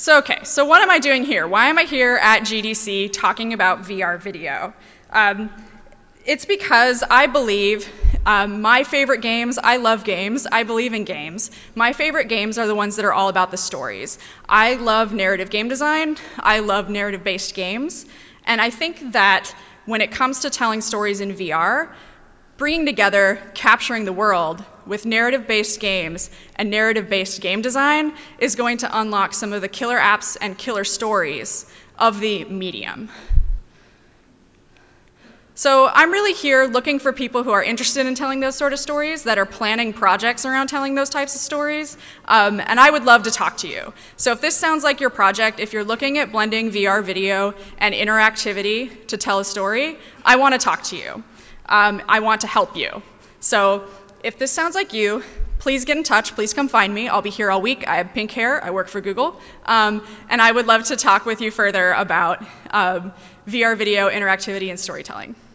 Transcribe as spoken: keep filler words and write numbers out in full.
So, okay, so what am I doing here? Why am I here at G D C talking about V R video? Um, it's because I believe um, my favorite games, I love games, I believe in games. My favorite games are the ones that are all about the stories. I love narrative game design, I love narrative-based games, and I think that when it comes to telling stories in V R, bringing together capturing the world with narrative-based games and narrative-based game design is going to unlock some of the killer apps and killer stories of the medium. So I'm really here looking for people who are interested in telling those sort of stories, that are planning projects around telling those types of stories, um, and I would love to talk to you. So if this sounds like your project, if you're looking at blending V R video and interactivity to tell a story, I want to talk to you. Um, I want to help you. So if this sounds like you, please get in touch. Please come find me. I'll be here all week. I have pink hair. I work for Google. Um, and I would love to talk with you further about um, V R video, interactivity, and storytelling.